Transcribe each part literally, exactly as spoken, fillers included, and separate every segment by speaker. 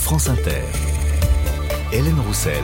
Speaker 1: France Inter. Hélène Roussel,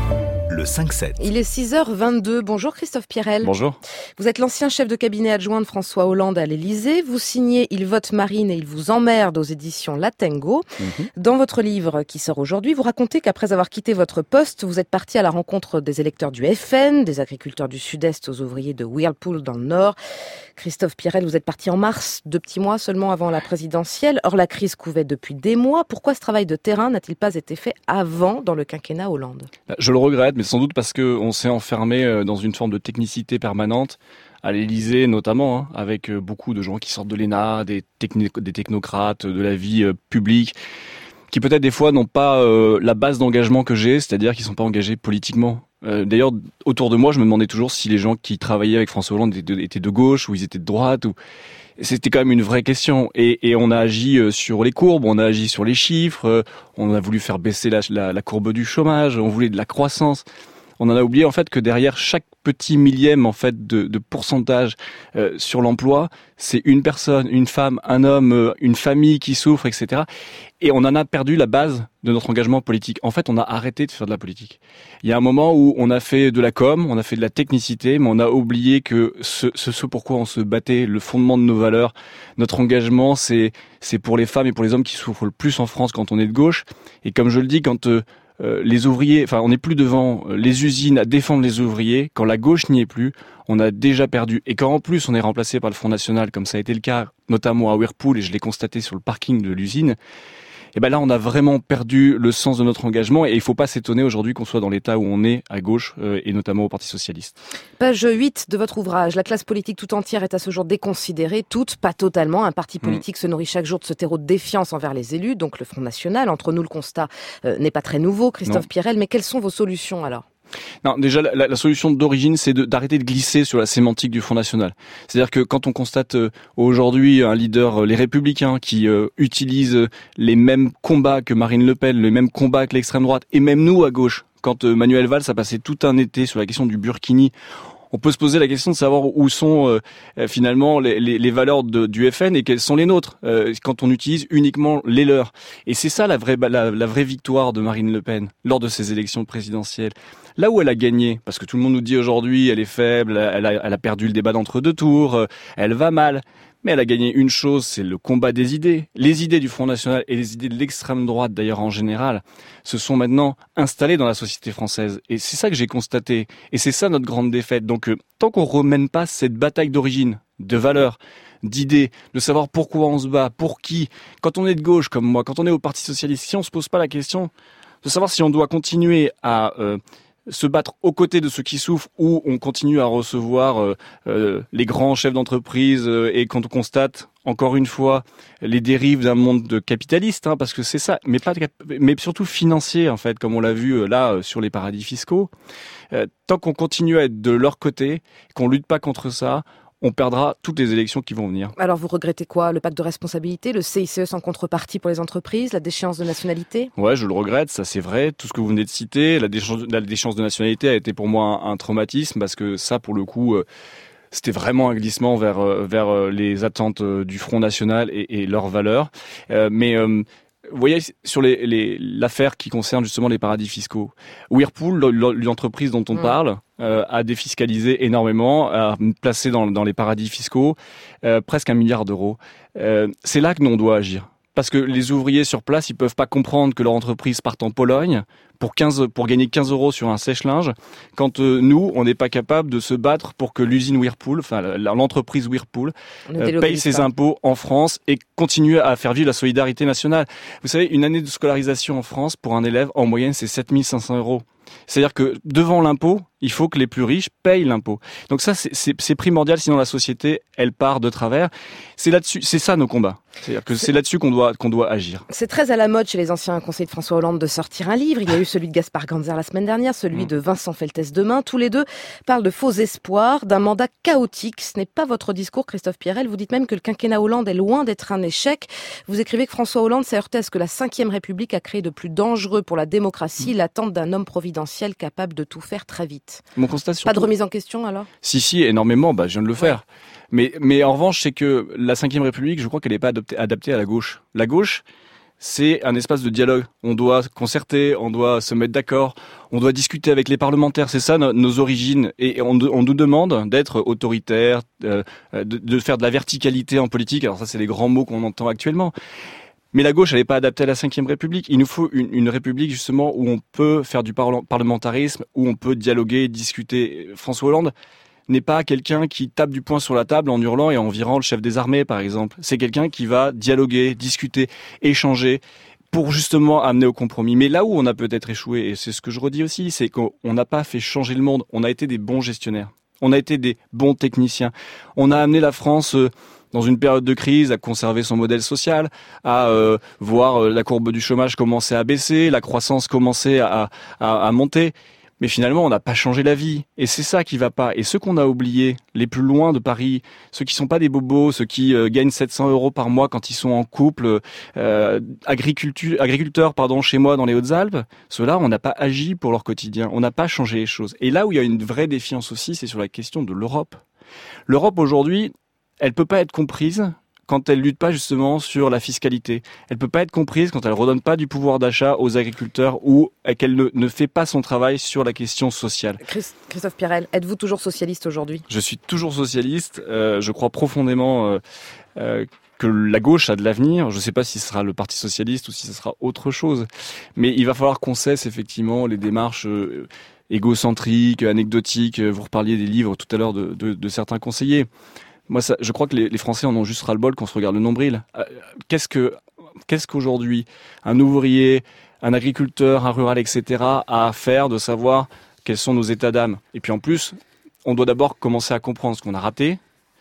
Speaker 1: le cinq sept.
Speaker 2: Il est six heures vingt-deux. Bonjour Christophe Pierrel.
Speaker 3: Bonjour.
Speaker 2: Vous êtes l'ancien chef de cabinet adjoint de François Hollande à l'Élysée. Vous signez Il vote Marine et il vous emmerde aux éditions Latengo. Mm-hmm. Dans votre livre qui sort aujourd'hui, vous racontez qu'après avoir quitté votre poste, vous êtes parti à la rencontre des électeurs du F N, des agriculteurs du Sud-Est aux ouvriers de Whirlpool dans le Nord. Christophe Pierel, vous êtes parti en mars, deux petits mois seulement avant la présidentielle. Or, la crise couvait depuis des mois. Pourquoi ce travail de terrain n'a-t-il pas été fait avant, dans le quinquennat Hollande ?
Speaker 3: Je le regrette, mais sans doute parce qu'on s'est enfermé dans une forme de technicité permanente, à l'Élysée notamment, hein, avec beaucoup de gens qui sortent de l'E N A, des, techni- des technocrates, de la vie euh, publique, qui peut-être des fois n'ont pas euh, la base d'engagement que j'ai, c'est-à-dire qu'ils ne sont pas engagés politiquement. Euh, d'ailleurs, autour de moi, je me demandais toujours si les gens qui travaillaient avec François Hollande étaient de, étaient de gauche ou ils étaient de droite. Ou... C'était quand même une vraie question. Et, et on a agi sur les courbes, on a agi sur les chiffres, on a voulu faire baisser la, la, la courbe du chômage, on voulait de la croissance. On en a oublié en fait que derrière chaque petit millième en fait de, de pourcentage euh, sur l'emploi, c'est une personne, une femme, un homme, euh, une famille qui souffre, et cetera. Et on en a perdu la base de notre engagement politique. En fait, on a arrêté de faire de la politique. Il y a un moment où on a fait de la com, on a fait de la technicité, mais on a oublié que ce, ce, ce pourquoi on se battait, le fondement de nos valeurs, notre engagement, c'est, c'est pour les femmes et pour les hommes qui souffrent le plus en France quand on est de gauche. Et comme je le dis, quand euh, Euh, les ouvriers, enfin on n'est plus devant les usines à défendre les ouvriers, quand la gauche n'y est plus, on a déjà perdu. Et quand en plus on est remplacé par le Front National, comme ça a été le cas notamment à Whirlpool, et je l'ai constaté sur le parking de l'usine, et ben là on a vraiment perdu le sens de notre engagement et il faut pas s'étonner aujourd'hui qu'on soit dans l'état où on est à gauche euh, et notamment au Parti Socialiste.
Speaker 2: Page huit de votre ouvrage, la classe politique tout entière est à ce jour déconsidérée, toute, pas totalement. Un parti politique mmh. se nourrit chaque jour de ce terreau de défiance envers les élus, donc le Front National. Entre nous, le constat euh, n'est pas très nouveau, Christophe non. Pierel, mais quelles sont vos solutions alors ?
Speaker 3: Non, déjà, la, la solution d'origine, c'est de, d'arrêter de glisser sur la sémantique du Front National. C'est-à-dire que quand on constate euh, aujourd'hui un leader, euh, les Républicains, qui euh, utilisent les mêmes combats que Marine Le Pen, les mêmes combats que l'extrême droite, et même nous à gauche, quand euh, Manuel Valls a passé tout un été sur la question du Burkini, on peut se poser la question de savoir où sont euh, finalement les, les, les valeurs de, du F N et quelles sont les nôtres euh, quand on utilise uniquement les leurs. Et c'est ça la vraie, la, la vraie victoire de Marine Le Pen lors de ces élections présidentielles. Là où elle a gagné, parce que tout le monde nous dit aujourd'hui elle est faible, elle a, elle a perdu le débat d'entre deux tours, elle va mal. Mais elle a gagné une chose, c'est le combat des idées. Les idées du Front National et les idées de l'extrême droite, d'ailleurs en général, se sont maintenant installées dans la société française. Et c'est ça que j'ai constaté. Et c'est ça notre grande défaite. Donc euh, tant qu'on remène pas cette bataille d'origine, de valeurs, d'idées, de savoir pourquoi on se bat, pour qui, quand on est de gauche comme moi, quand on est au Parti Socialiste, si on se pose pas la question de savoir si on doit continuer à... Euh, se battre aux côtés de ceux qui souffrent ou on continue à recevoir euh, euh, les grands chefs d'entreprise euh, et quand on constate encore une fois les dérives d'un monde de capitaliste, hein, parce que c'est ça, mais pas de, mais surtout financier en fait, comme on l'a vu euh, là euh, sur les paradis fiscaux. Euh, tant qu'on continue à être de leur côté, qu'on lutte pas contre ça, on perdra toutes les élections qui vont venir.
Speaker 2: Alors vous regrettez quoi ? Le pacte de responsabilité, le C I C E sans contrepartie pour les entreprises, la déchéance de nationalité ?
Speaker 3: Ouais, je le regrette, ça c'est vrai. Tout ce que vous venez de citer, la déchéance, la déchéance de nationalité a été pour moi un, un traumatisme parce que ça, pour le coup, euh, c'était vraiment un glissement vers, euh, vers les attentes euh, du Front National et, et leurs valeurs. Euh, mais... Euh, Vous voyez, sur les, les, l'affaire qui concerne justement les paradis fiscaux, Whirlpool, l'entreprise dont on mmh. parle, euh, a défiscalisé énormément, a placé dans, dans les paradis fiscaux euh, presque un milliard d'euros. Euh, c'est là que nous on doit agir. Parce que les ouvriers sur place, ils peuvent pas comprendre que leur entreprise parte en Pologne pour quinze, pour gagner quinze euros sur un sèche-linge, quand euh, nous, on n'est pas capable de se battre pour que l'usine Whirlpool, enfin l'entreprise Whirlpool, euh, paye ses pas. impôts en France et continue à faire vivre la solidarité nationale. Vous savez, une année de scolarisation en France, pour un élève, en moyenne, c'est sept mille cinq cents euros. C'est-à-dire que devant l'impôt, il faut que les plus riches payent l'impôt. Donc ça, c'est, c'est, c'est primordial, sinon la société, elle part de travers. C'est là-dessus, c'est ça nos combats. C'est-à-dire que c'est, c'est là-dessus qu'on doit, qu'on doit agir.
Speaker 2: C'est très à la mode chez les anciens conseillers de François Hollande de sortir un livre. Il y a eu celui de Gaspard Ganzer la semaine dernière, celui mmh. de Vincent Feltès demain. Tous les deux parlent de faux espoirs, d'un mandat chaotique. Ce n'est pas votre discours, Christophe Pierel. Vous dites même que le quinquennat Hollande est loin d'être un échec. Vous écrivez que François Hollande s'est heurté à ce que la cinquième République a créé de plus dangereux pour la démocratie, mmh. l'attente d'un homme providentiel capable de tout faire très vite.
Speaker 3: Mon constat surtout...
Speaker 2: Pas de remise en question alors ?
Speaker 3: Si, si, énormément, bah, je viens de le faire. Ouais. Mais, mais en revanche, c'est que la cinquième République, je crois qu'elle n'est pas adoptée, adaptée à la gauche. La gauche, c'est un espace de dialogue. On doit concerter, on doit se mettre d'accord, on doit discuter avec les parlementaires. C'est ça no- nos origines. Et on, on nous demande d'être autoritaire, euh, de, de faire de la verticalité en politique. Alors ça, c'est les grands mots qu'on entend actuellement. Mais la gauche, elle n'est pas adaptée à la cinquième République. Il nous faut une, une République, justement, où on peut faire du parle- parlementarisme, où on peut dialoguer, discuter. François Hollande n'est pas quelqu'un qui tape du poing sur la table en hurlant et en virant le chef des armées, par exemple. C'est quelqu'un qui va dialoguer, discuter, échanger pour justement amener au compromis. Mais là où on a peut-être échoué, et c'est ce que je redis aussi, c'est qu'on n'a pas fait changer le monde. On a été des bons gestionnaires. On a été des bons techniciens. On a amené la France euh, dans une période de crise à conserver son modèle social, à euh, voir euh, la courbe du chômage commencer à baisser, la croissance commencer à, à, à monter. Mais finalement, on n'a pas changé la vie. Et c'est ça qui va pas. Et ceux qu'on a oubliés, les plus loin de Paris, ceux qui sont pas des bobos, ceux qui euh, gagnent sept cents euros par mois quand ils sont en couple, euh, agricultu- agriculteurs, pardon, chez moi dans les Hautes-Alpes, ceux-là, on n'a pas agi pour leur quotidien. On n'a pas changé les choses. Et là où il y a une vraie défiance aussi, c'est sur la question de l'Europe. L'Europe, aujourd'hui, elle peut pas être comprise quand elle lutte pas justement sur la fiscalité. Elle peut pas être comprise quand elle redonne pas du pouvoir d'achat aux agriculteurs ou qu'elle ne, ne fait pas son travail sur la question sociale.
Speaker 2: Christophe Pirel, êtes-vous toujours socialiste aujourd'hui ?
Speaker 3: Je suis toujours socialiste. Euh, je crois profondément euh, euh, que la gauche a de l'avenir. Je ne sais pas si ce sera le Parti socialiste ou si ce sera autre chose. Mais il va falloir qu'on cesse effectivement les démarches euh, égocentriques, anecdotiques. Vous reparliez des livres tout à l'heure de, de, de certains conseillers. Moi, ça, je crois que les, les Français en ont juste ras-le-bol qu'on se regarde le nombril. Euh, qu'est-ce que, qu'est-ce qu'aujourd'hui un ouvrier, un agriculteur, un rural, et cetera a à faire de savoir quels sont nos états d'âme ? Et puis en plus, on doit d'abord commencer à comprendre ce qu'on a raté,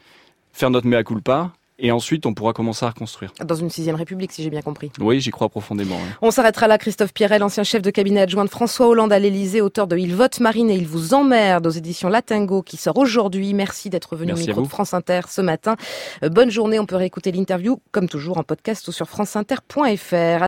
Speaker 3: faire notre mea culpa, et ensuite on pourra commencer à reconstruire.
Speaker 2: Dans une sixième République, si j'ai bien compris.
Speaker 3: Oui, j'y crois profondément. Oui.
Speaker 2: On s'arrêtera là. Christophe Pirel, ancien chef de cabinet adjoint de François Hollande à l'Élysée, auteur de Il vote Marine et il vous emmerde aux éditions Latingo, qui sort aujourd'hui. Merci d'être venu
Speaker 3: Merci
Speaker 2: au micro de France Inter ce matin. Bonne journée. On peut réécouter l'interview, comme toujours, en podcast ou sur franceinter point f r.